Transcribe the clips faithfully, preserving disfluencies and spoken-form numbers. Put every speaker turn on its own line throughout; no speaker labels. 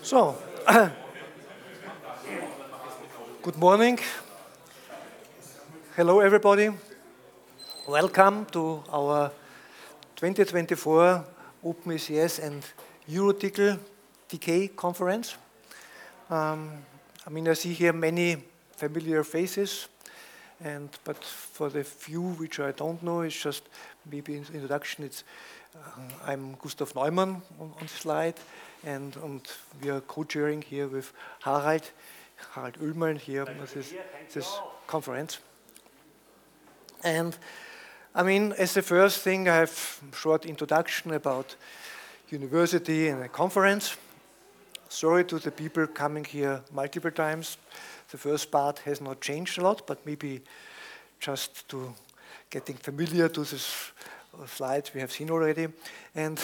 So, good morning. Hello, everybody. Welcome to our twenty twenty-four OpenACS and EuroTickle D K conference. Um, I mean, I see here many familiar faces, and but for the few which I don't know, it's just maybe in introduction. It's uh, I'm Gustav Neumann on, on the slide, and, and we are co-chairing here with Harald, Harald Oehlmann here with this, this conference. And I mean, as the first thing, I have a short introduction about university and a conference. Sorry to the people coming here multiple times. The first part has not changed a lot, but maybe just to getting familiar to this slides we have seen already. And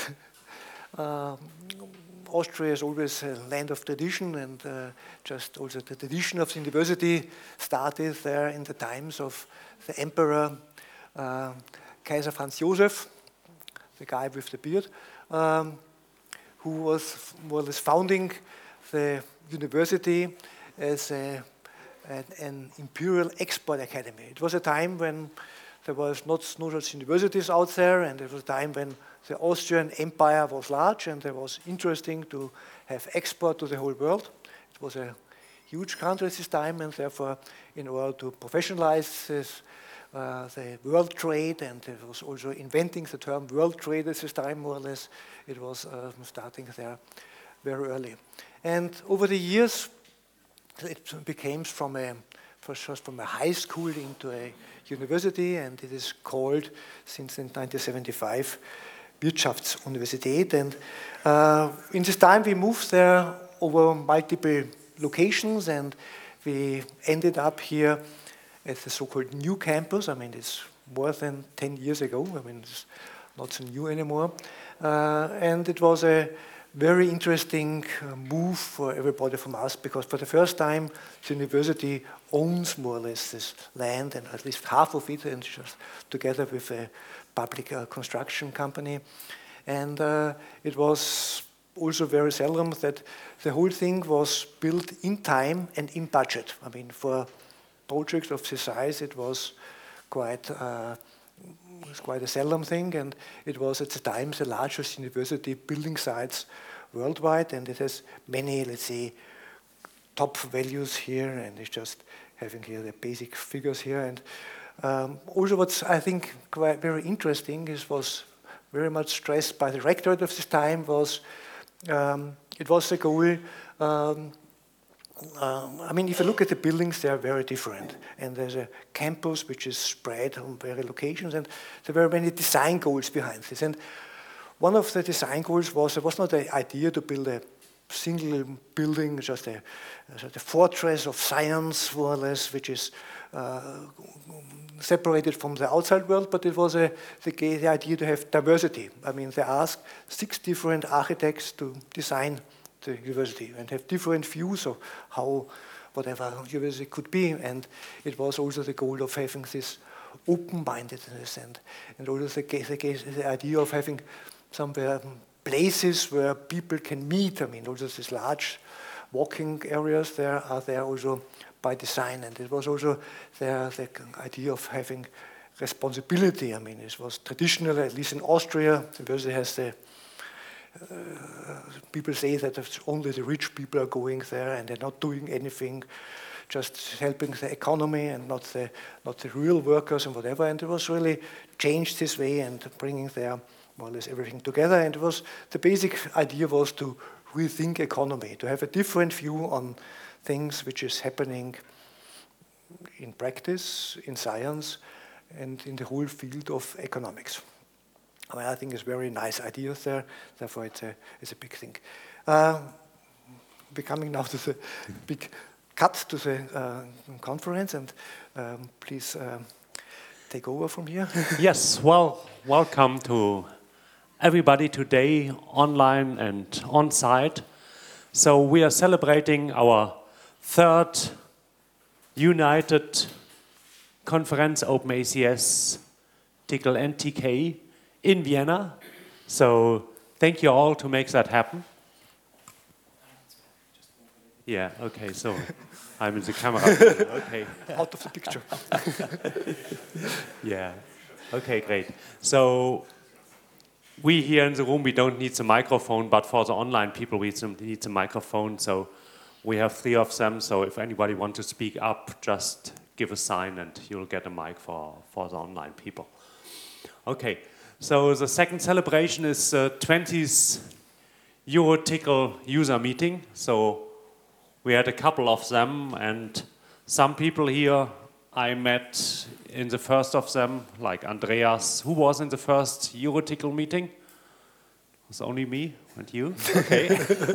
uh, Austria is always a land of tradition, and uh, just also the tradition of the university started there in the times of the Emperor uh, Kaiser Franz Joseph, the guy with the beard, um, who was more or less founding the university as a, an, an imperial export academy. It was a time when there was not no such universities out there, and it was a time when the Austrian Empire was large, and it was interesting to have export to the whole world. It was a huge country at this time, and therefore, in order to professionalize this, uh, the world trade, and it was also inventing the term world trade at this time, more or less, it was uh, starting there very early. And over the years, it became from a first from a high school into a university, and it is called, since nineteen seventy-five, Wirtschaftsuniversität. And uh, in this time, we moved there over multiple locations, and we ended up here at the so-called new campus. I mean, it's more than ten years ago. I mean, it's not so new anymore. Uh, and it was a very interesting uh, move for everybody from us, because for the first time, the university owns more or less this land, and at least half of it, and just together with a public uh, construction company. And uh, it was also very seldom that the whole thing was built in time and in budget. I mean, for projects of this size, it was quite uh, It was quite a seldom thing, and it was at the time the largest university building sites worldwide, and it has many, let's say, top values here, and it's just having here the basic figures here. And um, also what's, I think, quite very interesting is was very much stressed by the rectorate of this time was, um, it was the goal. Um, Um, I mean, if you look at the buildings, they are very different. And there's a campus which is spread on various locations, and there were many design goals behind this. And one of the design goals was, it was not the idea to build a single building, just a, just a fortress of science, more or less, which is uh, separated from the outside world, but it was a, the, the idea to have diversity. I mean, they asked six different architects to design the university and have different views of how whatever university could be, and it was also the goal of having this open-mindedness, and and also the, the, the idea of having somewhere places where people can meet. I mean, also these large walking areas there are there also by design, and it was also the, the idea of having responsibility. I mean, it was traditional, at least in Austria, the university has the Uh, people say that it's only the rich people are going there, and they're not doing anything, just helping the economy and not the not the real workers and whatever. And it was really changed this way and bringing there more or less everything together. And it was the basic idea was to rethink economy, to have a different view on things which is happening in practice, in science, and in the whole field of economics. I mean, I think it's very nice ideas there. Therefore, it's a it's a big thing. Uh, we're coming now to the big cut to the uh, conference, and um, please uh, take over from here.
Yes. Well, welcome to everybody today, online and on site. So we are celebrating our third United Conference OpenACS Tickle and T K in Vienna. So thank you all to make that happen. Yeah, okay, so I'm in the camera. Okay.
Out of the picture.
Yeah, okay, great. So we here in the room, we don't need the microphone, but for the online people, we need the microphone. So we have three of them. So if anybody wants to speak up, just give a sign and you'll get a mic for, for the online people. Okay, so the second celebration is the twentieth EuroTickle user meeting. So we had a couple of them, and some people here I met in the first of them, like Andreas. Who was in the first EuroTickle meeting? It was only me and you? Okay.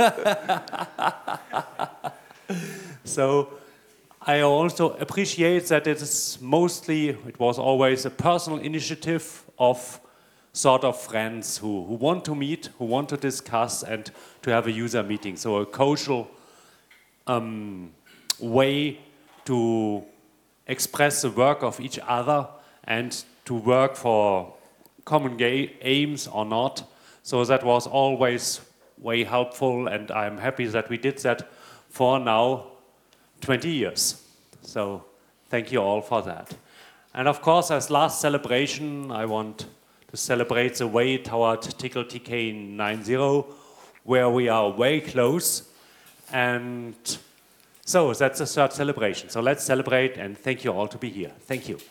So I also appreciate that it is mostly, it was always a personal initiative of sort of friends who, who want to meet, who want to discuss and to have a user meeting. So a casual um, way to express the work of each other and to work for common aims or not. So that was always way helpful, and I'm happy that we did that for now twenty years. So thank you all for that. And of course, as last celebration, I want to celebrate the way toward Tickle T K ninety, where we are way close. And so that's the third celebration. So let's celebrate, and thank you all to be here. Thank you.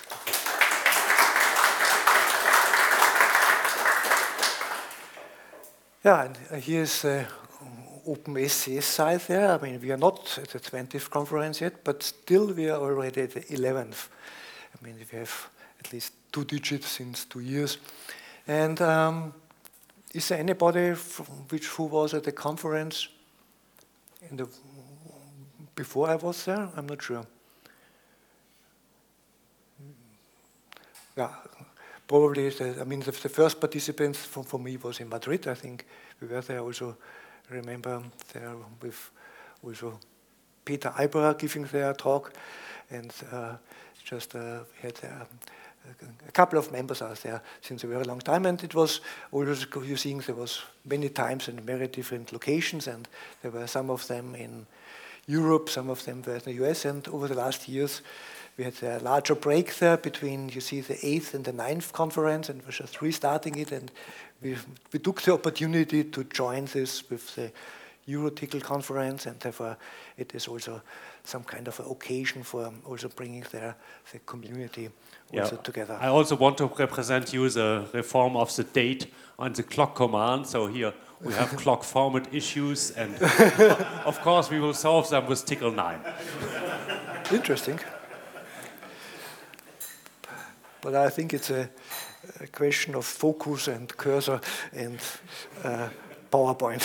Yeah, and here's uh, OpenSCS side there. I mean, we are not at the twentieth conference yet, but still we are already at the eleventh. I mean, we have at least two digits since two years. And um, is there anybody from which who was at the conference in the before I was there? I'm not sure. Yeah, probably. The, I mean, the, the first participants for, for me was in Madrid. I think we were there also. Remember there with also Peter Eibera giving their talk, and uh, just uh, had uh, a couple of members are there since a very long time, and it was always you seeing there was many times in very different locations, and there were some of them in Europe, some of them were in the U S, and over the last years we had a larger break there between, you see, the eighth and the ninth conference, and we're just restarting it, and we, we took the opportunity to join this with the EuroTickle conference, and therefore it is also some kind of an occasion for also bringing their, the community also yeah. together.
I also want to represent you the reform of the date on the clock command, so here we have clock format issues, and of course we will solve them with Tickle nine.
Interesting. But I think it's a, a question of focus and cursor and uh, PowerPoint.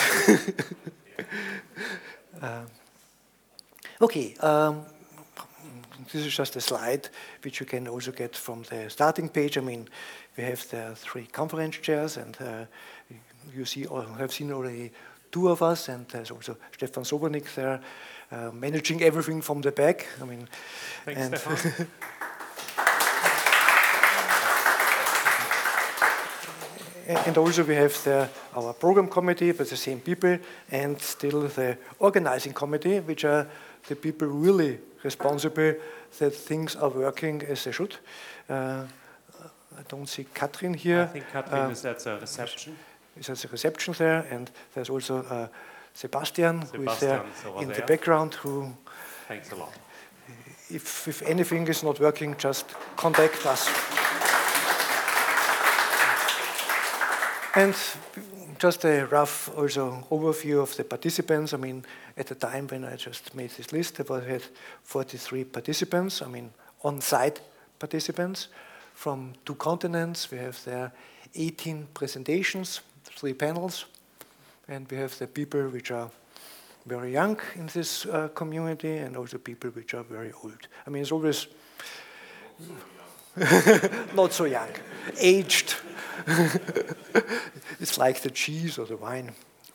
uh, okay, um, this is just a slide which you can also get from the starting page. I mean, we have the three conference chairs, and uh, you see, or have seen already two of us, and there's also Stefan Sobernik there, uh, managing everything from the back. I mean,
thanks,
and
Stefan.
And also we have the, our program committee with the same people, and still the organizing committee, which are the people really responsible that things are working as they should. Uh, I don't see Katrin here.
I think Katrin uh, is at the reception.
Is at the reception there, and there's also uh, Sebastian,
Sebastian,
who is there in there. the background. Who,
thanks a lot.
If, if anything is not working, just contact us. And just a rough also overview of the participants. I mean, at the time when I just made this list, I had forty-three participants, I mean, on-site participants from two continents. We have there eighteen presentations, three panels, and we have the people which are very young in this uh, community, and also people which are very old. I mean, it's always not so young, aged. It's like the cheese or the wine.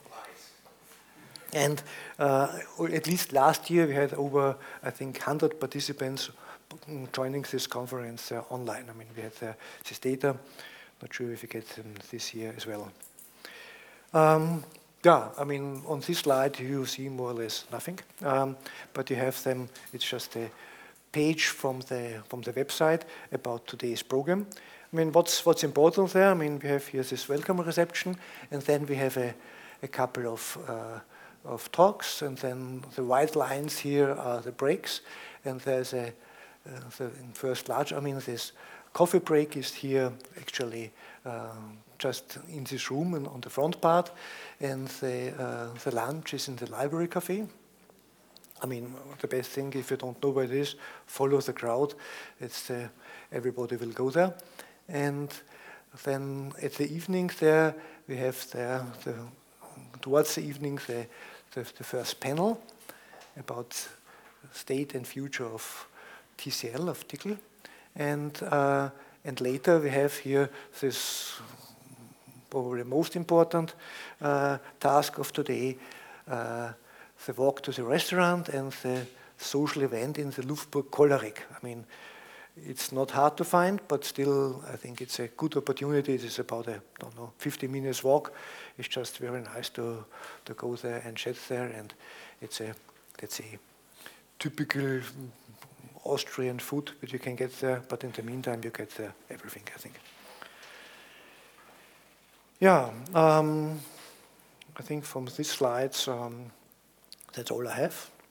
And uh, at least last year we had over, I think, one hundred participants joining this conference uh, online. I mean, we had uh, this data. Not sure if we get them this year as well. Um, Yeah, I mean, on this slide you see more or less nothing, um, but you have them. It's just a page from the from the website about today's program. I mean, what's what's important there? I mean, we have here this welcome reception, and then we have a a couple of uh, of talks, and then the white lines here are the breaks, and there's a uh, the first large. I mean, this coffee break is here actually. Um, just in this room and on the front part, and the, uh, the lunch is in the library cafe. I mean, the best thing, if you don't know where it is, follow the crowd. It's uh, everybody will go there. And then at the evening there, we have there, the, towards the evening, the, the, the first panel about state and future of T C L, of Tickle. And, uh, and later we have here this probably most important uh, task of today, uh, the walk to the restaurant and the social event in the Luftburg Kollerig. I mean, it's not hard to find, but still I think it's a good opportunity. It is about a, don't know, fifty minutes walk. It's just very nice to, to go there and chat there, and it's a, let's say, typical Austrian food that you can get there, but in the meantime you get there everything, I think. Yeah, um, I think from these slides, um, that's all I have.